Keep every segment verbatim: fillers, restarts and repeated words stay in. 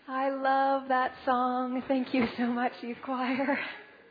I love that song. Thank you so much, youth choir.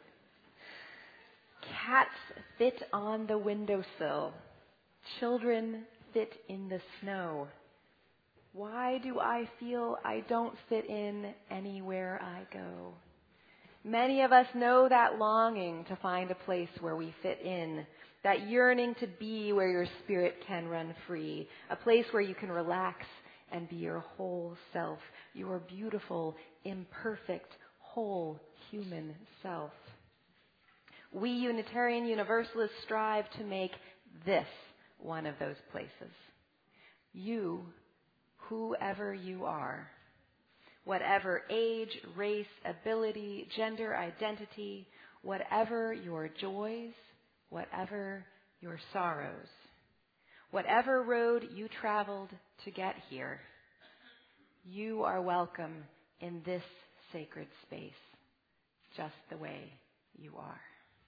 Cats fit on the windowsill. Children fit in the snow. Why do I feel I don't fit in anywhere I go? Many of us know that longing to find a place where we fit in, that yearning to be where your spirit can run free, a place where you can relax and be your whole self, your beautiful, imperfect, whole human self. We Unitarian Universalists strive to make this one of those places. You, whoever you are, whatever age, race, ability, gender, identity, whatever your joys, whatever your sorrows, whatever road you traveled to get here, you are welcome in this sacred space, just the way you are.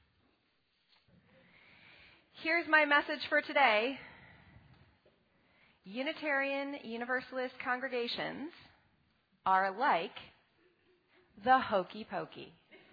Here's my message for today. Unitarian Universalist congregations are like the hokey pokey.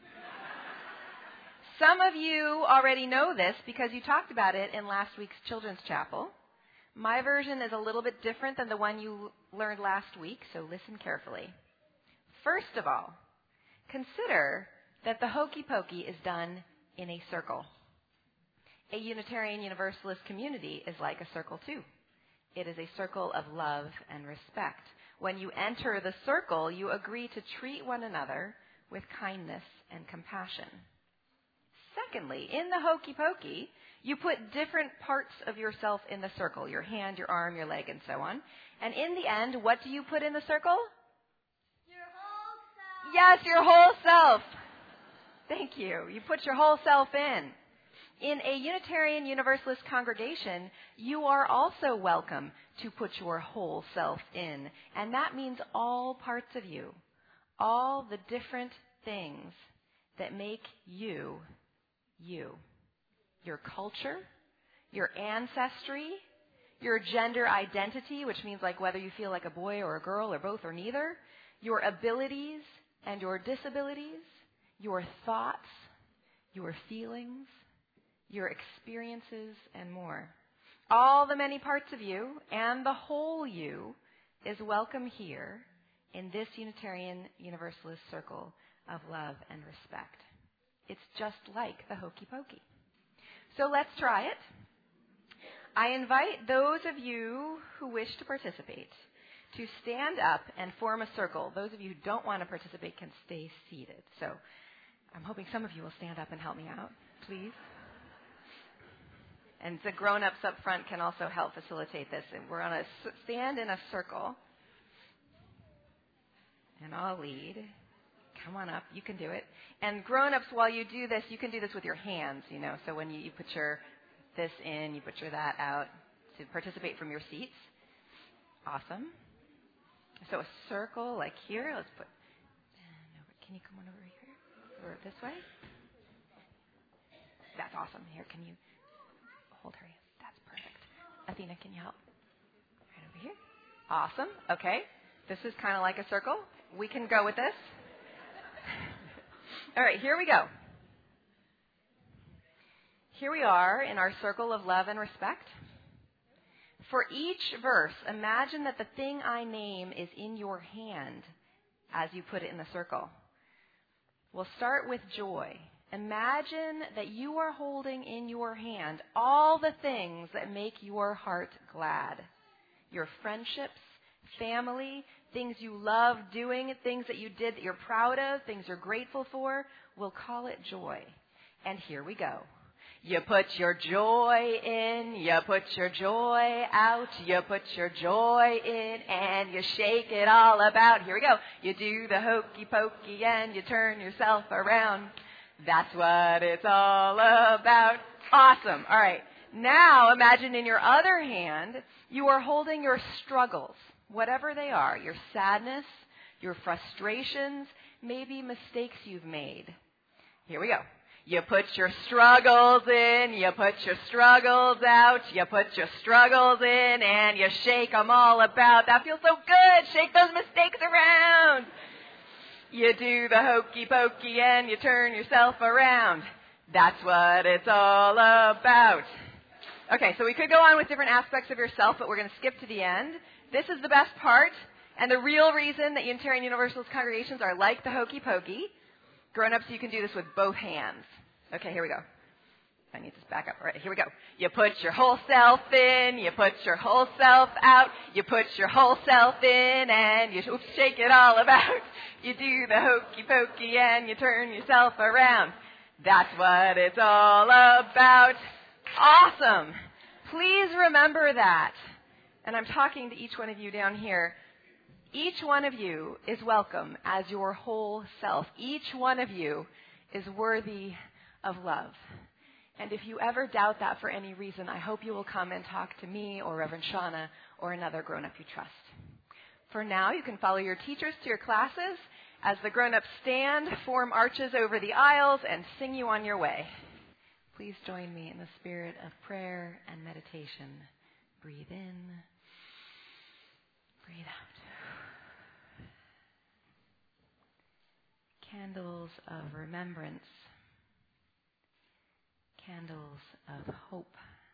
Some of you already know this because you talked about it in last week's children's chapel. My version is a little bit different than the one you learned last week, so listen carefully. First of all, consider that the hokey pokey is done in a circle. A Unitarian Universalist community is like a circle too. It is a circle of love and respect. When you enter the circle, you agree to treat one another with kindness and compassion. Secondly, in the hokey pokey, you put different parts of yourself in the circle, your hand, your arm, your leg, and so on. And in the end, what do you put in the circle? Your whole self. Yes, your whole self. Thank you. You put your whole self in. In a Unitarian Universalist congregation, you are also welcome to put your whole self in. And that means all parts of you, all the different things that make you, you. Your culture, your ancestry, your gender identity, which means like whether you feel like a boy or a girl or both or neither, your abilities and your disabilities, your thoughts, your feelings, your experiences, and more. All the many parts of you and the whole you is welcome here in this Unitarian Universalist circle of love and respect. It's just like the hokey pokey. So let's try it. I invite those of you who wish to participate to stand up and form a circle. Those of you who don't want to participate can stay seated. So I'm hoping some of you will stand up and help me out, please. And the grown-ups up front can also help facilitate this. And we're on a stand in a circle. And I'll lead. Come on up. You can do it. And grown-ups, while you do this, you can do this with your hands, you know. So when you, you put your this in, you put your that out to participate from your seats. Awesome. So a circle like here. Let's put, can you come on over here? Or this way? That's awesome. Here, can you hold her hand? That's perfect. Athena, can you help? Right over here. Awesome. Okay. This is kind of like a circle. We can go with this. All right, here we go. Here we are in our circle of love and respect. For each verse, imagine that the thing I name is in your hand as you put it in the circle. We'll start with joy. Imagine that you are holding in your hand all the things that make your heart glad. Your friendships, family, things you love doing, things that you did that you're proud of, things you're grateful for. We'll call it joy. And here we go. You put your joy in, you put your joy out, you put your joy in, and you shake it all about. Here we go. You do the hokey pokey and you turn yourself around. That's what it's all about. Awesome. All right. Now imagine in your other hand, you are holding your struggles, whatever they are, your sadness, your frustrations, maybe mistakes you've made. Here we go. You put your struggles in, you put your struggles out, you put your struggles in, and you shake them all about. That feels so good. Shake those mistakes around. You do the hokey pokey and you turn yourself around. That's what it's all about. Okay, so we could go on with different aspects of yourself, but we're going to skip to the end. This is the best part, and the real reason that Unitarian Universalist congregations are like the hokey pokey. Grown-ups, you can do this with both hands. Okay, here we go. I need to back up. All right, here we go. You put your whole self in, you put your whole self out, you put your whole self in, and you oops, shake it all about. You do the hokey pokey and you turn yourself around. That's what it's all about. Awesome. Please remember that. And I'm talking to each one of you down here. Each one of you is welcome as your whole self. Each one of you is worthy of love. And if you ever doubt that for any reason, I hope you will come and talk to me or Reverend Shauna or another grown-up you trust. For now, you can follow your teachers to your classes as the grown-ups stand, form arches over the aisles, and sing you on your way. Please join me in the spirit of prayer and meditation. Breathe in, breathe out. Candles of remembrance. Candles of hope.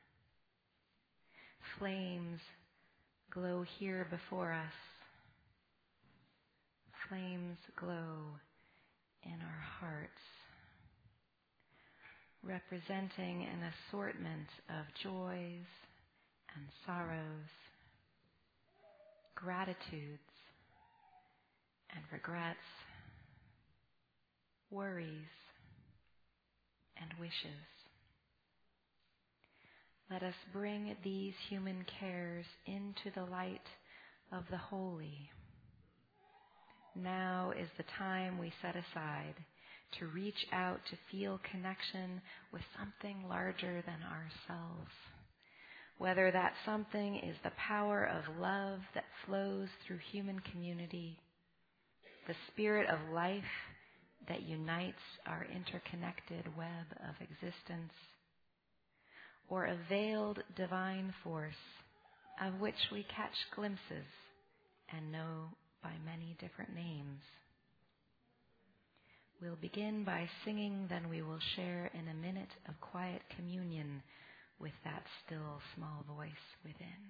Flames glow here before us. Flames glow in our hearts, representing an assortment of joys and sorrows, gratitudes and regrets, worries and wishes. Let us bring these human cares into the light of the holy. Now is the time we set aside to reach out to feel connection with something larger than ourselves. Whether that something is the power of love that flows through human community, the spirit of life that unites our interconnected web of existence, or a veiled divine force of which we catch glimpses and know by many different names. We'll begin by singing, then we will share in a minute of quiet communion with that still small voice within.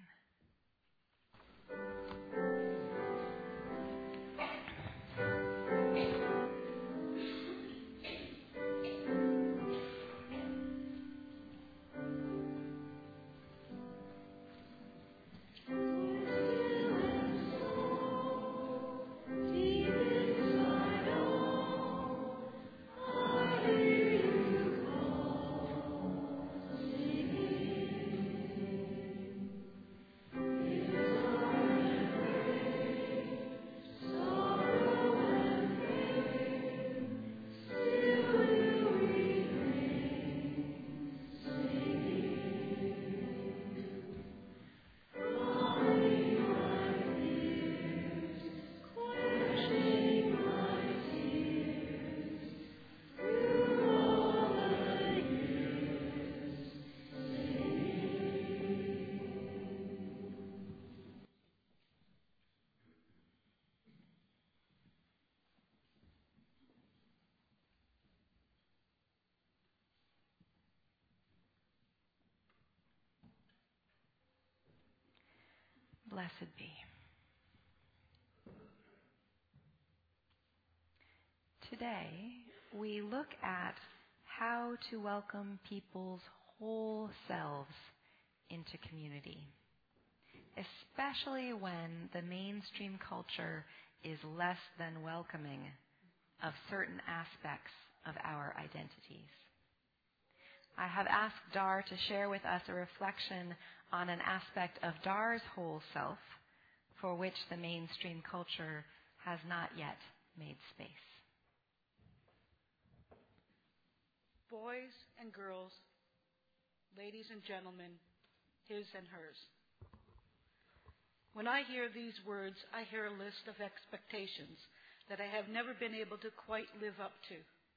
Blessed be. Today, we look at how to welcome people's whole selves into community, especially when the mainstream culture is less than welcoming of certain aspects of our identities. I have asked Dar to share with us a reflection on an aspect of Dar's whole self for which the mainstream culture has not yet made space. Boys and girls, ladies and gentlemen, his and hers. When I hear these words, I hear a list of expectations that I have never been able to quite live up to.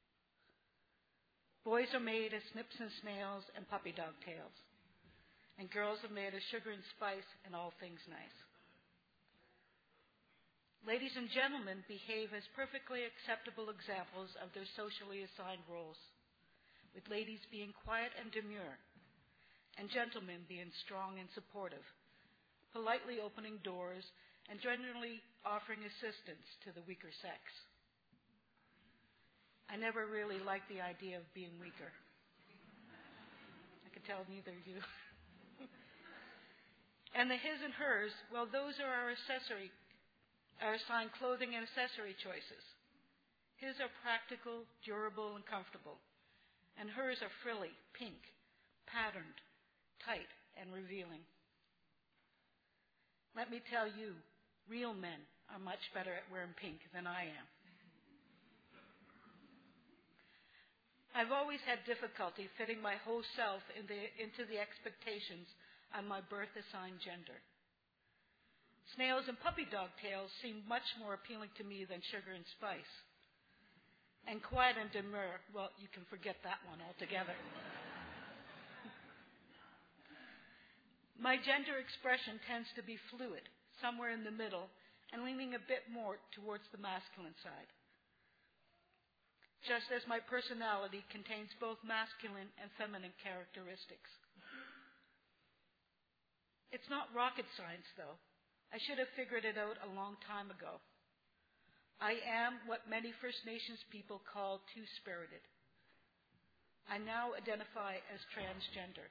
Boys are made of snips and snails and puppy dog tails, and girls are made of sugar and spice and all things nice. Ladies and gentlemen behave as perfectly acceptable examples of their socially assigned roles, with ladies being quiet and demure, and gentlemen being strong and supportive, politely opening doors and generally offering assistance to the weaker sex. I never really liked the idea of being weaker. I can tell neither of you. And the his and hers, well, those are our accessory, our assigned clothing and accessory choices. His are practical, durable, and comfortable. And hers are frilly, pink, patterned, tight, and revealing. Let me tell you, real men are much better at wearing pink than I am. I've always had difficulty fitting my whole self in the, into the expectations of my birth-assigned gender. Snails and puppy dog tails seemed much more appealing to me than sugar and spice. And quiet and demure, well, you can forget that one altogether. My gender expression tends to be fluid, somewhere in the middle, and leaning a bit more towards the masculine side. Just as my personality contains both masculine and feminine characteristics. It's not rocket science, though. I should have figured it out a long time ago. I am what many First Nations people call two-spirited. I now identify as transgender.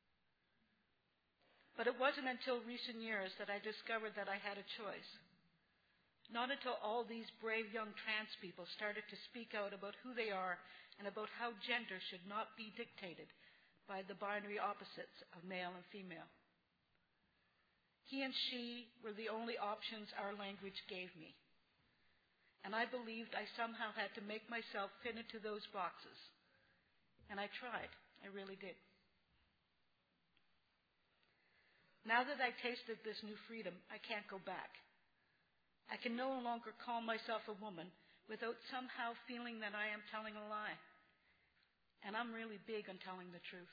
But it wasn't until recent years that I discovered that I had a choice. Not until all these brave young trans people started to speak out about who they are and about how gender should not be dictated by the binary opposites of male and female. He and she were the only options our language gave me. And I believed I somehow had to make myself fit into those boxes. And I tried. I really did. Now that I tasted this new freedom, I can't go back. I can no longer call myself a woman without somehow feeling that I am telling a lie. And I'm really big on telling the truth.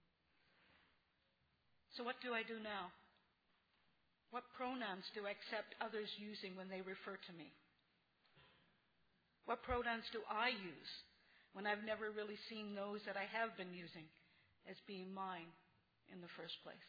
So what do I do now? What pronouns do I accept others using when they refer to me? What pronouns do I use when I've never really seen those that I have been using as being mine in the first place?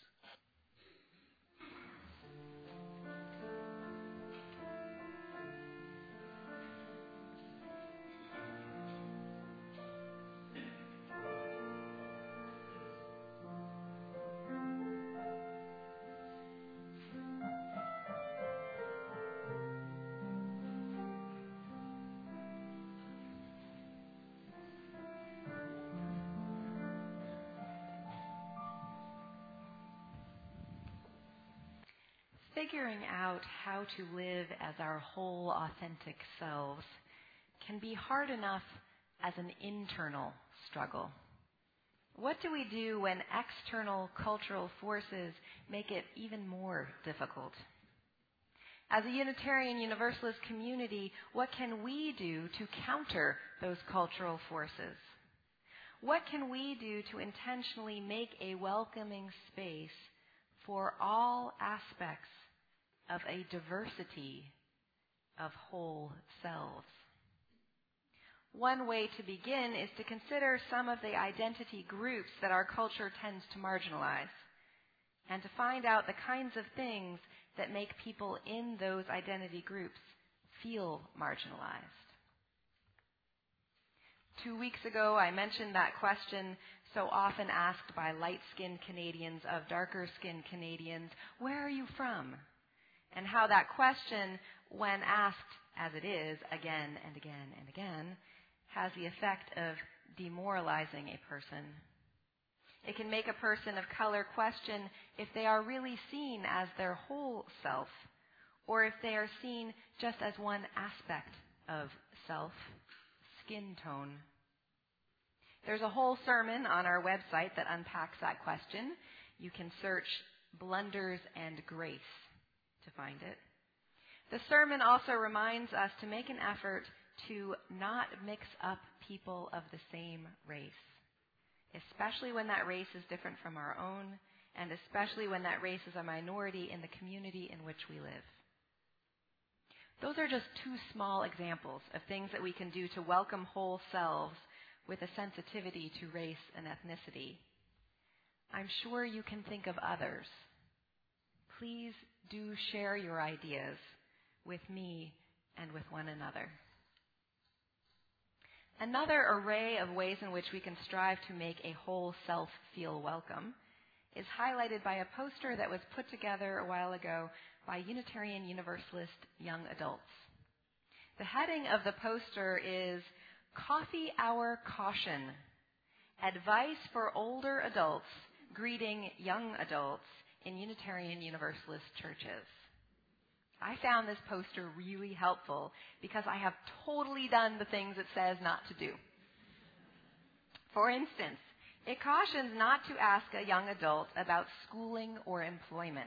Figuring out how to live as our whole authentic selves can be hard enough as an internal struggle. What do we do when external cultural forces make it even more difficult? As a Unitarian Universalist community, what can we do to counter those cultural forces? What can we do to intentionally make a welcoming space for all aspects of a diversity of whole selves? One way to begin is to consider some of the identity groups that our culture tends to marginalize, and to find out the kinds of things that make people in those identity groups feel marginalized. Two weeks ago, I mentioned that question so often asked by light-skinned Canadians of darker-skinned Canadians, where are you from? And how that question, when asked as it is again and again and again, has the effect of demoralizing a person. It can make a person of color question if they are really seen as their whole self, or if they are seen just as one aspect of self, skin tone. There's a whole sermon on our website that unpacks that question. You can search Blunders and Grace to find it. The sermon also reminds us to make an effort to not mix up people of the same race, especially when that race is different from our own, and especially when that race is a minority in the community in which we live. Those are just two small examples of things that we can do to welcome whole selves with a sensitivity to race and ethnicity. I'm sure you can think of others. Please do share your ideas with me and with one another. Another array of ways in which we can strive to make a whole self feel welcome is highlighted by a poster that was put together a while ago by Unitarian Universalist young adults. The heading of the poster is Coffee Hour Caution, Advice for Older Adults Greeting Young Adults in Unitarian Universalist Churches. I found this poster really helpful because I have totally done the things it says not to do. For instance, it cautions not to ask a young adult about schooling or employment.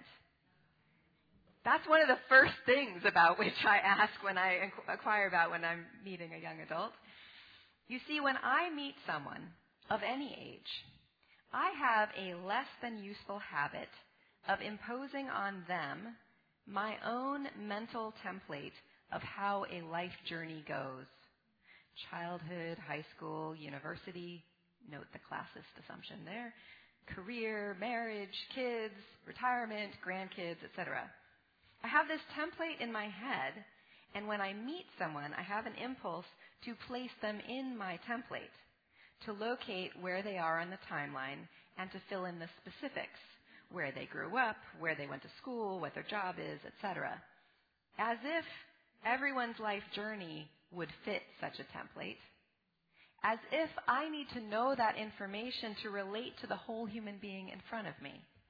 That's one of the first things about which I ask when I inquire about when I'm meeting a young adult. You see, when I meet someone of any age, I have a less than useful habit of imposing on them my own mental template of how a life journey goes. Childhood, high school, university, note the classist assumption there, career, marriage, kids, retirement, grandkids, et cetera. I have this template in my head, and when I meet someone, I have an impulse to place them in my template, to locate where they are on the timeline, and to fill in the specifics, where they grew up, where they went to school, what their job is, et cetera. As if everyone's life journey would fit such a template. As if I need to know that information to relate to the whole human being in front of me.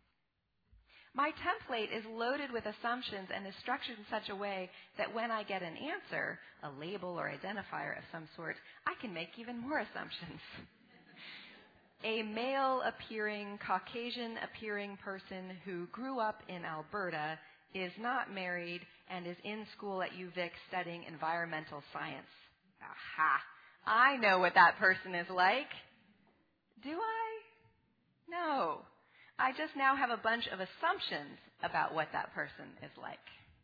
My template is loaded with assumptions and is structured in such a way that when I get an answer, a label or identifier of some sort, I can make even more assumptions. A male-appearing, Caucasian-appearing person who grew up in Alberta, is not married, and is in school at U Vic studying environmental science. Aha! I know what that person is like. Do I? No. I just now have a bunch of assumptions about what that person is like.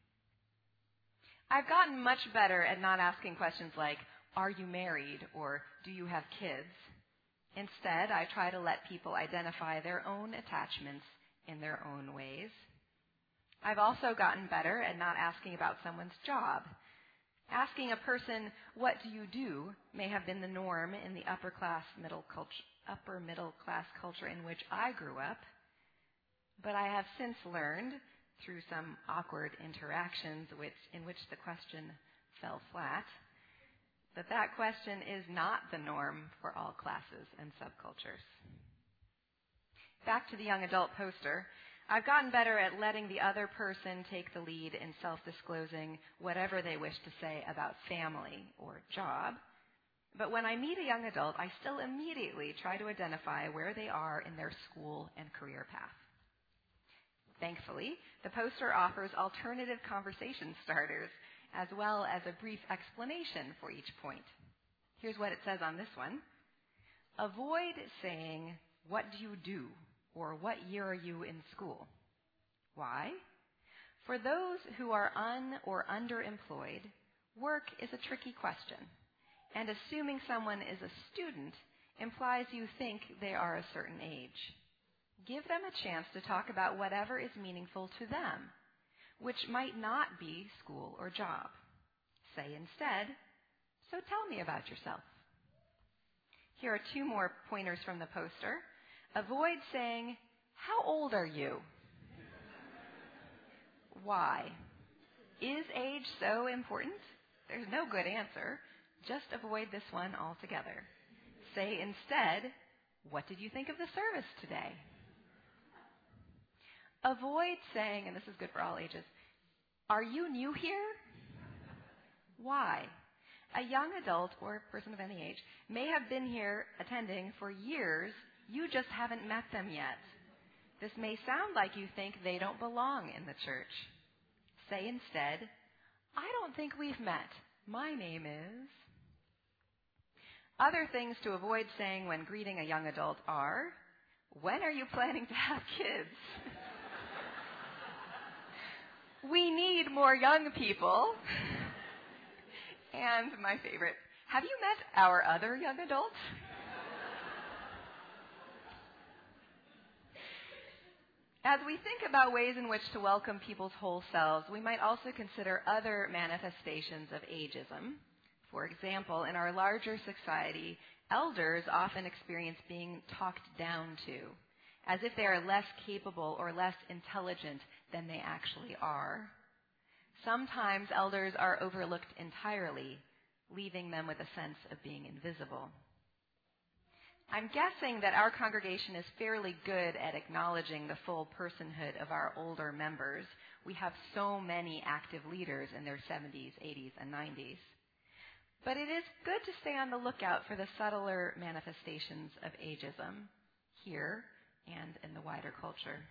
I've gotten much better at not asking questions like, are you married, or do you have kids? Instead, I try to let people identify their own attachments in their own ways. I've also gotten better at not asking about someone's job. Asking a person, what do you do, may have been the norm in the upper class middle culture, upper middle class culture in which I grew up. But I have since learned, through some awkward interactions which, in which the question fell flat, that that question is not the norm for all classes and subcultures. Back to the young adult poster. I've gotten better at letting the other person take the lead in self-disclosing whatever they wish to say about family or job. But when I meet a young adult, I still immediately try to identify where they are in their school and career path. Thankfully, the poster offers alternative conversation starters, as well as a brief explanation for each point. Here's what it says on this one. Avoid saying, what do you do, or what year are you in school? Why? For those who are un- or underemployed, work is a tricky question, and assuming someone is a student implies you think they are a certain age. Give them a chance to talk about whatever is meaningful to them, which might not be school or job. Say instead, so tell me about yourself. Here are two more pointers from the poster. Avoid saying, how old are you? Why? Is age so important? There's no good answer. Just avoid this one altogether. Say instead, what did you think of the service today? Avoid saying, and this is good for all ages, are you new here? Why? A young adult or person of any age may have been here attending for years. You just haven't met them yet. This may sound like you think they don't belong in the church. Say instead, I don't think we've met. My name is... Other things to avoid saying when greeting a young adult are, when are you planning to have kids? We need more young people. And my favorite, have you met our other young adults? As we think about ways in which to welcome people's whole selves, we might also consider other manifestations of ageism. For example, in our larger society, elders often experience being talked down to, as if they are less capable or less intelligent than they actually are. Sometimes elders are overlooked entirely, leaving them with a sense of being invisible. I'm guessing that our congregation is fairly good at acknowledging the full personhood of our older members. We have so many active leaders in their seventies, eighties, and nineties. But it is good to stay on the lookout for the subtler manifestations of ageism here and in the wider culture.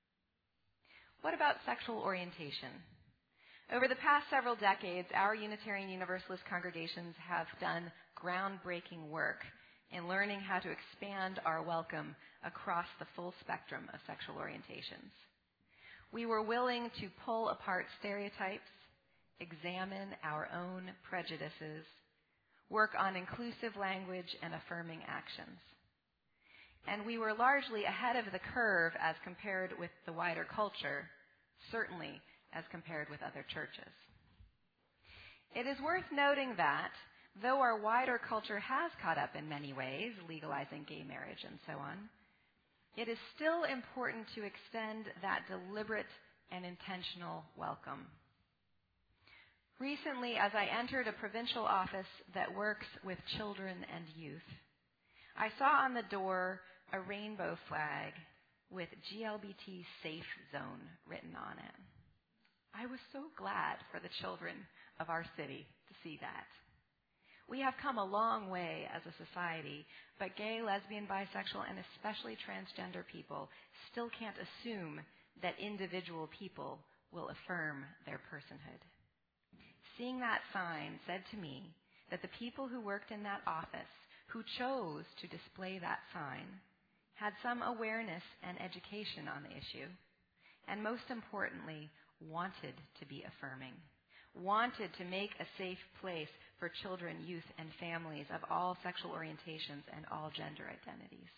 What about sexual orientation? Over the past several decades, our Unitarian Universalist congregations have done groundbreaking work in learning how to expand our welcome across the full spectrum of sexual orientations. We were willing to pull apart stereotypes, examine our own prejudices, work on inclusive language and affirming actions. And we were largely ahead of the curve as compared with the wider culture, certainly as compared with other churches. It is worth noting that though our wider culture has caught up in many ways, legalizing gay marriage and so on, it is still important to extend that deliberate and intentional welcome. Recently, as I entered a provincial office that works with children and youth, I saw on the door a rainbow flag with G L B T Safe Zone written on it. I was so glad for the children of our city to see that. We have come a long way as a society, but gay, lesbian, bisexual, and especially transgender people still can't assume that individual people will affirm their personhood. Seeing that sign said to me that the people who worked in that office, who chose to display that sign, had some awareness and education on the issue, and most importantly, wanted to be affirming, wanted to make a safe place for children, youth, and families of all sexual orientations and all gender identities.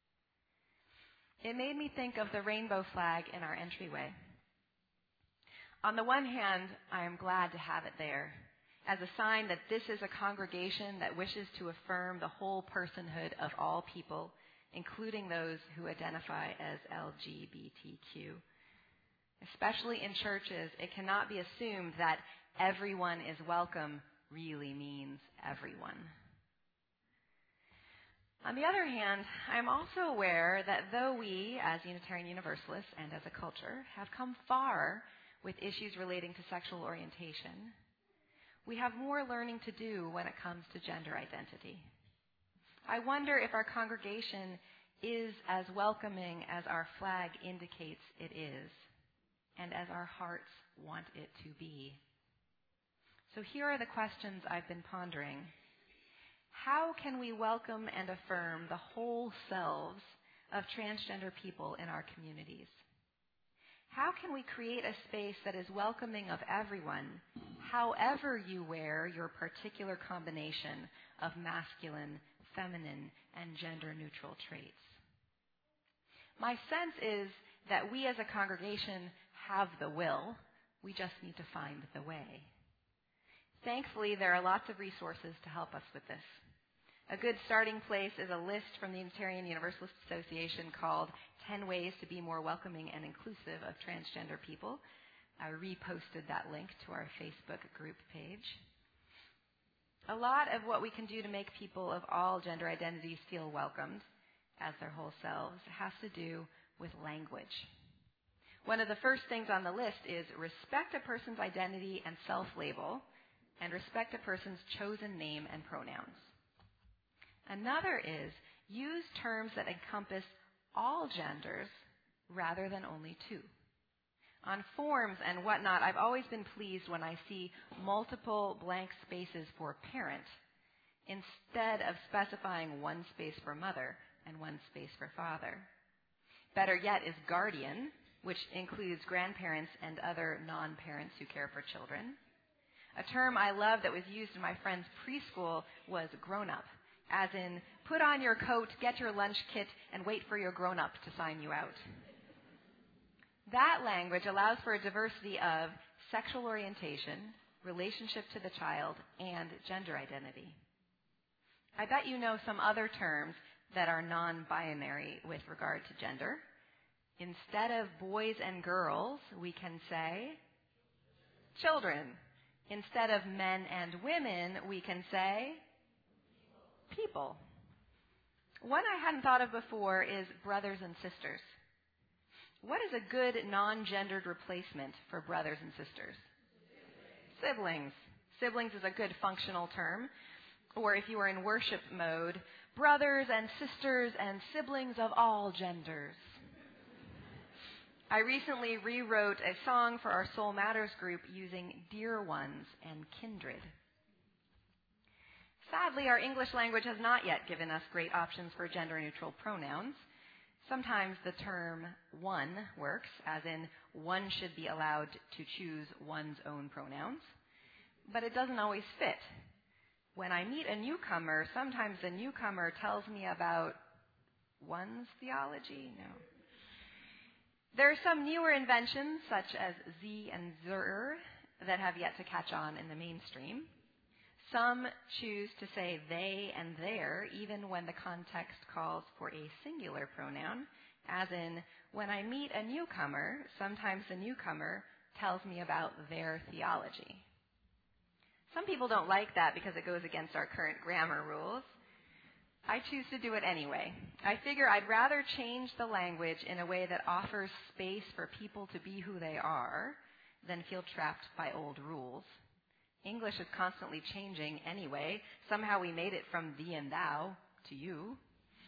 It made me think of the rainbow flag in our entryway. On the one hand, I am glad to have it there as a sign that this is a congregation that wishes to affirm the whole personhood of all people, including those who identify as L G B T Q. Especially in churches, it cannot be assumed that everyone is welcome really means everyone. On the other hand, I am also aware that though we, as Unitarian Universalists and as a culture, have come far with issues relating to sexual orientation, we have more learning to do when it comes to gender identity. I wonder if our congregation is as welcoming as our flag indicates it is, and as our hearts want it to be. So here are the questions I've been pondering. How can we welcome and affirm the whole selves of transgender people in our communities? How can we create a space that is welcoming of everyone, however you wear your particular combination of masculine, feminine, and gender-neutral traits? My sense is that we as a congregation have the will. We just need to find the way. Thankfully, there are lots of resources to help us with this. A good starting place is a list from the Unitarian Universalist Association called ten ways to be More Welcoming and Inclusive of Transgender People. I reposted that link to our Facebook group page. A lot of what we can do to make people of all gender identities feel welcomed as their whole selves has to do with language. One of the first things on the list is respect a person's identity and self-label, and respect a person's chosen name and pronouns. Another is use terms that encompass all genders rather than only two. On forms and whatnot, I've always been pleased when I see multiple blank spaces for parent instead of specifying one space for mother and one space for father. Better yet is guardian, which includes grandparents and other non-parents who care for children. A term I love that was used in my friend's preschool was grown-up, as in, put on your coat, get your lunch kit, and wait for your grown-up to sign you out. That language allows for a diversity of sexual orientation, relationship to the child, and gender identity. I bet you know some other terms that are non-binary with regard to gender. Instead of boys and girls, we can say children. Instead of men and women, we can say people. One I hadn't thought of before is brothers and sisters. What is a good non-gendered replacement for brothers and sisters? Siblings. Siblings is a good functional term. Or if you are in worship mode, brothers and sisters and siblings of all genders. I recently rewrote a song for our Soul Matters group using dear ones and kindred. Sadly, our English language has not yet given us great options for gender-neutral pronouns. Sometimes the term one works, as in one should be allowed to choose one's own pronouns, but it doesn't always fit. When I meet a newcomer, sometimes the newcomer tells me about one's theology. No. There are some newer inventions, such as Z and Zer, that have yet to catch on in the mainstream. Some choose to say they and their, even when the context calls for a singular pronoun, as in, when I meet a newcomer, sometimes the newcomer tells me about their theology. Some people don't like that because it goes against our current grammar rules. I choose to do it anyway. I figure I'd rather change the language in a way that offers space for people to be who they are than feel trapped by old rules. English is constantly changing anyway. Somehow we made it from thee and thou to you.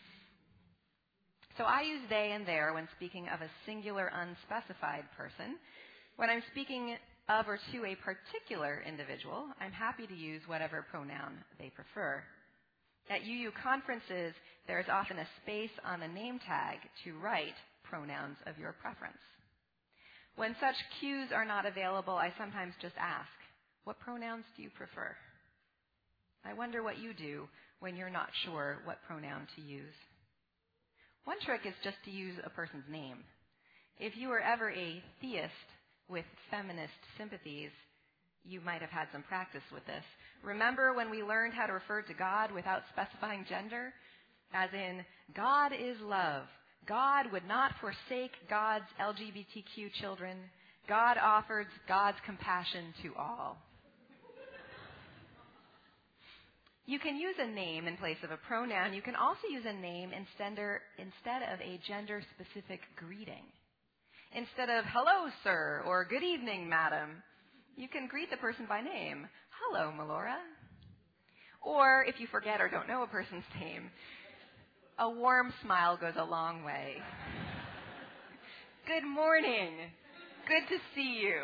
So I use they and their when speaking of a singular, unspecified person. When I'm speaking of or to a particular individual, I'm happy to use whatever pronoun they prefer. At U U conferences, there is often a space on the name tag to write pronouns of your preference. When such cues are not available, I sometimes just ask, what pronouns do you prefer? I wonder what you do when you're not sure what pronoun to use. One trick is just to use a person's name. If you were ever a theist with feminist sympathies, you might have had some practice with this. Remember when we learned how to refer to God without specifying gender? As in, God is love. God would not forsake God's L G B T Q children. God offers God's compassion to all. You can use a name in place of a pronoun. You can also use a name instead of a gender-specific greeting. Instead of, hello, sir, or good evening, madam, you can greet the person by name. Hello, Melora. Or, if you forget or don't know a person's name, a warm smile goes a long way. Good morning. Good to see you.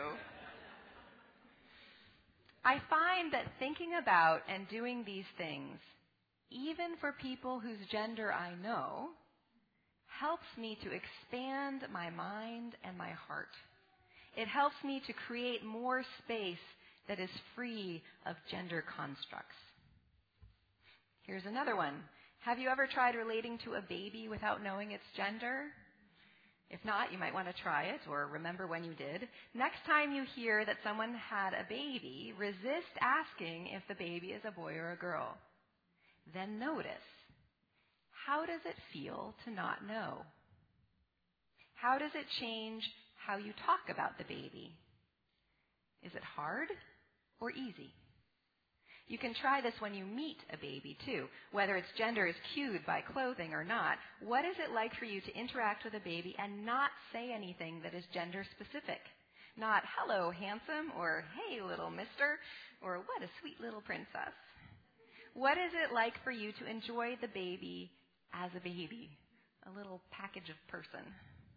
I find that thinking about and doing these things, even for people whose gender I know, helps me to expand my mind and my heart. It helps me to create more space that is free of gender constructs. Here's another one. Have you ever tried relating to a baby without knowing its gender? If not, you might want to try it or remember when you did. Next time you hear that someone had a baby, resist asking if the baby is a boy or a girl. Then notice, how does it feel to not know? How does it change how you talk about the baby? Is it hard or easy? You can try this when you meet a baby, too. Whether its gender is cued by clothing or not, what is it like for you to interact with a baby and not say anything that is gender-specific? Not, hello, handsome, or hey, little mister, or what a sweet little princess. What is it like for you to enjoy the baby as a baby, a little package of person?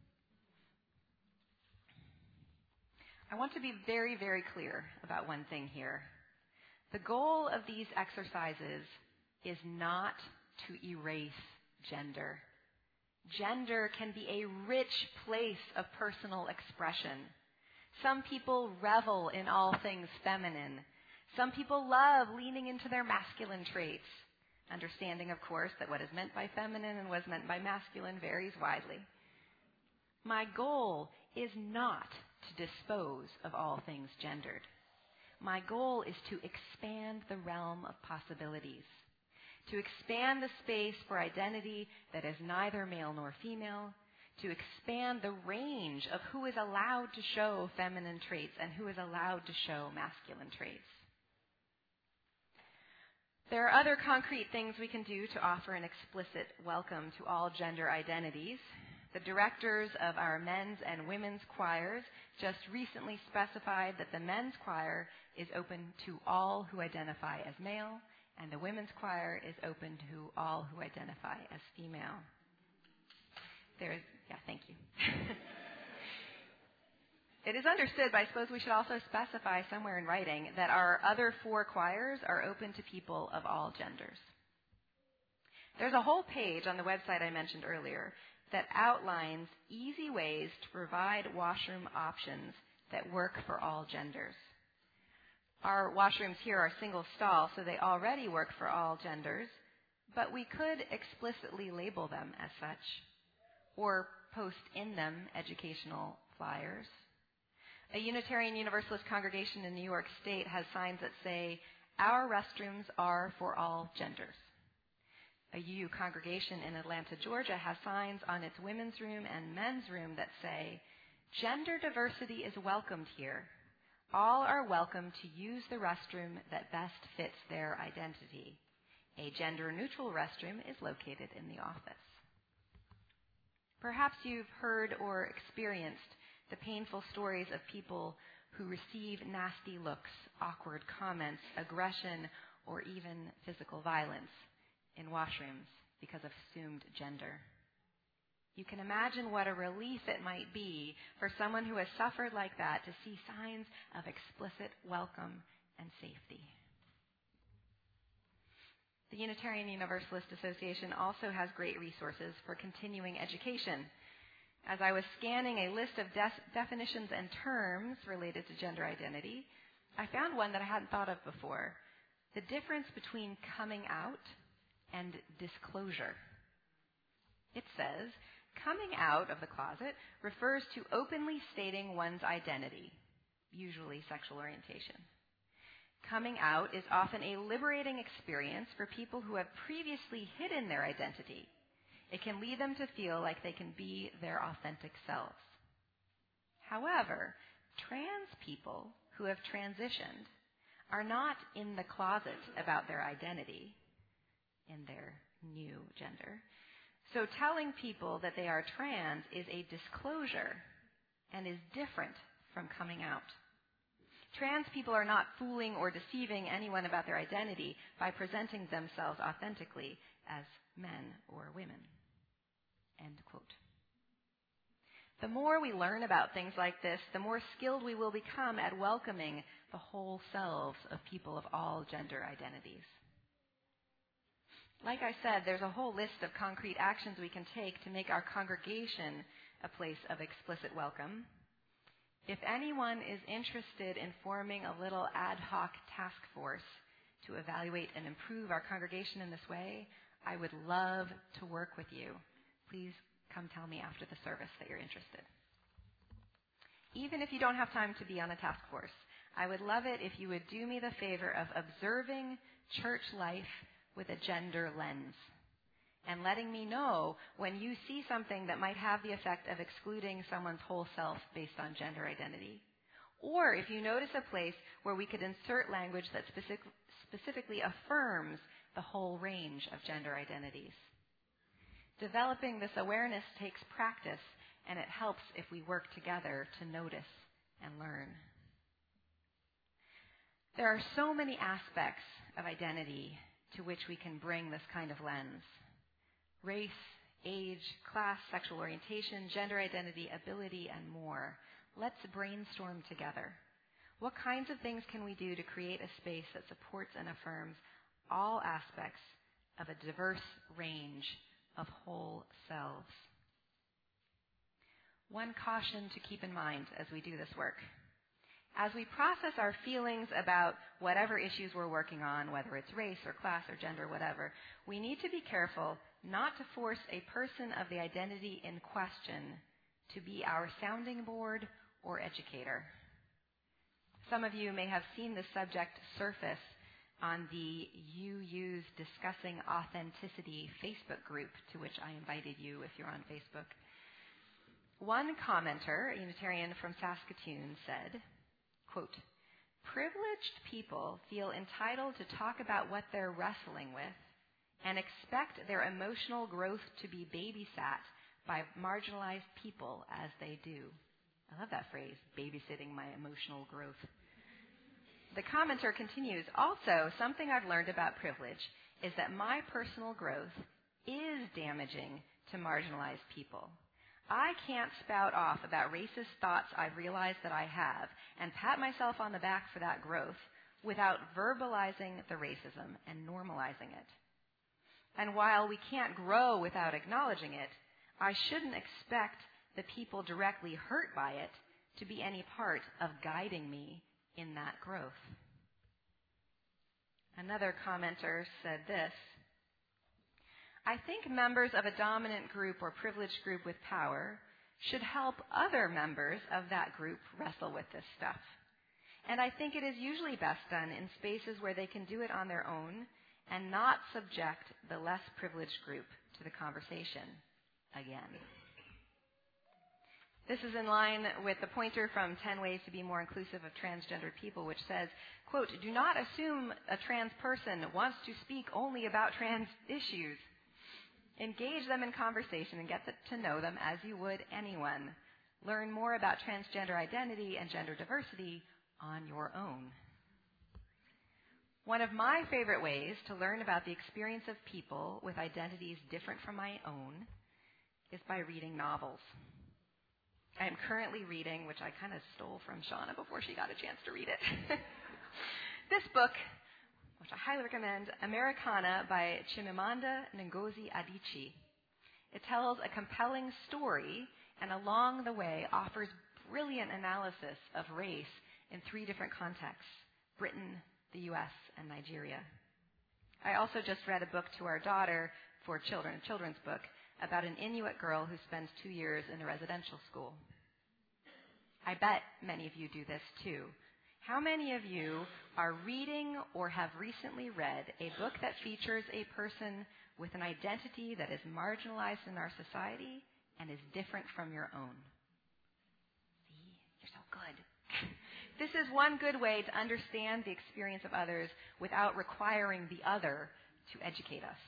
I want to be very, very clear about one thing here. The goal of these exercises is not to erase gender. Gender can be a rich place of personal expression. Some people revel in all things feminine. Some people love leaning into their masculine traits, understanding, of course, that what is meant by feminine and what is meant by masculine varies widely. My goal is not to dispose of all things gendered. My goal is to expand the realm of possibilities, to expand the space for identity that is neither male nor female, to expand the range of who is allowed to show feminine traits and who is allowed to show masculine traits. There are other concrete things we can do to offer an explicit welcome to all gender identities. The directors of our men's and women's choirs just recently specified that the men's choir is open to all who identify as male, and the women's choir is open to all who identify as female. There is, yeah, thank you. It is understood, but I suppose we should also specify somewhere in writing that our other four choirs are open to people of all genders. There's a whole page on the website I mentioned earlier that outlines easy ways to provide washroom options that work for all genders. Our washrooms here are single stall, so they already work for all genders, but we could explicitly label them as such, or post in them educational flyers. A Unitarian Universalist congregation in New York State has signs that say, "Our restrooms are for all genders." A U U congregation in Atlanta, Georgia has signs on its women's room and men's room that say, "Gender diversity is welcomed here. All are welcome to use the restroom that best fits their identity. A gender-neutral restroom is located in the office." Perhaps you've heard or experienced the painful stories of people who receive nasty looks, awkward comments, aggression, or even physical violence in washrooms because of assumed gender. You can imagine what a relief it might be for someone who has suffered like that to see signs of explicit welcome and safety. The Unitarian Universalist Association also has great resources for continuing education. As I was scanning a list of de- definitions and terms related to gender identity, I found one that I hadn't thought of before: the difference between coming out and disclosure. It says, coming out of the closet refers to openly stating one's identity, usually sexual orientation. Coming out is often a liberating experience for people who have previously hidden their identity. It can lead them to feel like they can be their authentic selves. However, trans people who have transitioned are not in the closet about their identity in their new gender. So telling people that they are trans is a disclosure and is different from coming out. Trans people are not fooling or deceiving anyone about their identity by presenting themselves authentically as men or women. End quote. The more we learn about things like this, the more skilled we will become at welcoming the whole selves of people of all gender identities. Like I said, there's a whole list of concrete actions we can take to make our congregation a place of explicit welcome. If anyone is interested in forming a little ad hoc task force to evaluate and improve our congregation in this way, I would love to work with you. Please come tell me after the service that you're interested. Even if you don't have time to be on a task force, I would love it if you would do me the favor of observing church life with a gender lens and letting me know when you see something that might have the effect of excluding someone's whole self based on gender identity. Or if you notice a place where we could insert language that specific, specifically affirms the whole range of gender identities. Developing this awareness takes practice, and it helps if we work together to notice and learn. There are so many aspects of identity to which we can bring this kind of lens. Race, age, class, sexual orientation, gender identity, ability, and more. Let's brainstorm together. What kinds of things can we do to create a space that supports and affirms all aspects of a diverse range of whole selves? One caution to keep in mind as we do this work. As we process our feelings about whatever issues we're working on, whether it's race or class or gender, whatever, we need to be careful not to force a person of the identity in question to be our sounding board or educator. Some of you may have seen this subject surface on the U U's Discussing Authenticity Facebook group, to which I invited you if you're on Facebook. One commenter, a Unitarian from Saskatoon, said, quote, "Privileged people feel entitled to talk about what they're wrestling with and expect their emotional growth to be babysat by marginalized people as they do." I love that phrase, babysitting my emotional growth. The commenter continues, "Also, something I've learned about privilege is that my personal growth is damaging to marginalized people. I can't spout off about racist thoughts I've realized that I have and pat myself on the back for that growth without verbalizing the racism and normalizing it. And while we can't grow without acknowledging it, I shouldn't expect the people directly hurt by it to be any part of guiding me in that growth." Another commenter said this, "I think members of a dominant group or privileged group with power should help other members of that group wrestle with this stuff. And I think it is usually best done in spaces where they can do it on their own and not subject the less privileged group to the conversation again." This is in line with the pointer from ten ways to be More Inclusive of Transgendered People, which says, quote, "Do not assume a trans person wants to speak only about trans issues. Engage them in conversation and get to know them as you would anyone. Learn more about transgender identity and gender diversity on your own." One of my favorite ways to learn about the experience of people with identities different from my own is by reading novels. I am currently reading, which I kind of stole from Shauna before she got a chance to read it, this book, which I highly recommend, Americana by Chimamanda Ngozi Adichie. It tells a compelling story and along the way offers brilliant analysis of race in three different contexts: Britain, the U S, and Nigeria. I also just read a book to our daughter for children, a children's book, about an Inuit girl who spends two years in a residential school. I bet many of you do this too. How many of you are reading or have recently read a book that features a person with an identity that is marginalized in our society and is different from your own? See, you're so good. This is one good way to understand the experience of others without requiring the other to educate us.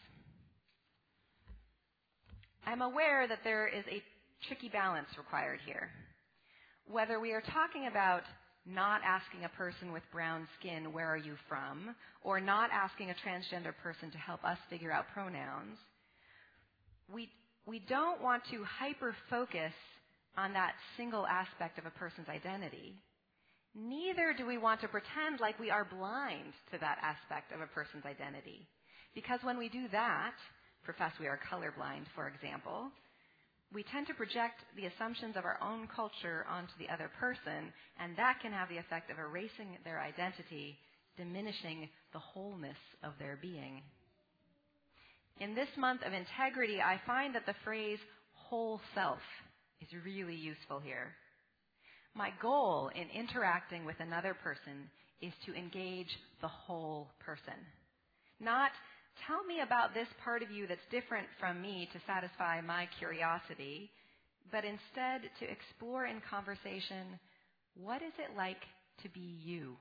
I'm aware that there is a tricky balance required here. Whether we are talking about not asking a person with brown skin, "Where are you from?" or not asking a transgender person to help us figure out pronouns, we, we don't want to hyper-focus on that single aspect of a person's identity. Neither do we want to pretend like we are blind to that aspect of a person's identity. Because when we do that, profess we are colorblind, for example, we tend to project the assumptions of our own culture onto the other person, and that can have the effect of erasing their identity, diminishing the wholeness of their being. In this month of integrity, I find that the phrase whole self is really useful here. My goal in interacting with another person is to engage the whole person. Not, "Tell me about this part of you that's different from me to satisfy my curiosity," but instead to explore in conversation, what is it like to be you?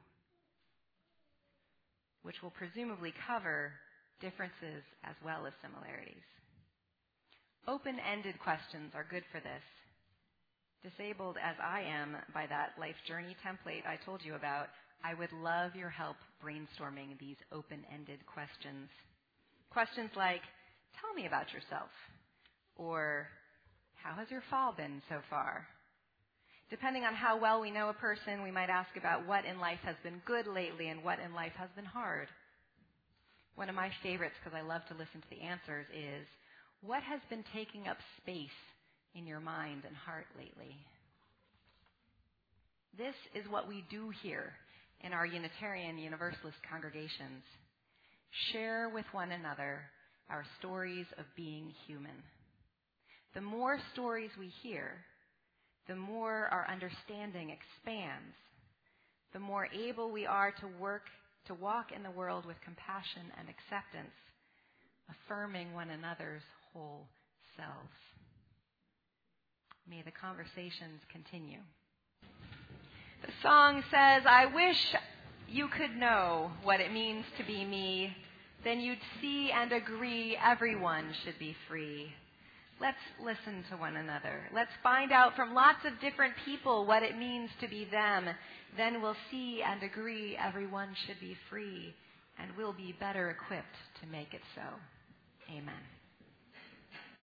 Which will presumably cover differences as well as similarities. Open-ended questions are good for this. Disabled as I am by that life journey template I told you about, I would love your help brainstorming these open-ended questions. Questions like, "Tell me about yourself," or "How has your fall been so far?" Depending on how well we know a person, we might ask about what in life has been good lately and what in life has been hard. One of my favorites, because I love to listen to the answers, is, "What has been taking up space in your mind and heart lately?" This is what we do here in our Unitarian Universalist congregations. Share with one another our stories of being human. The more stories we hear, the more our understanding expands, the more able we are to work, to walk in the world with compassion and acceptance, affirming one another's whole selves. May the conversations continue. The song says, I wish you could know what it means to be me. Then you'd see and agree everyone should be free. Let's listen to one another. Let's find out from lots of different people what it means to be them. Then we'll see and agree everyone should be free, and we'll be better equipped to make it so. Amen.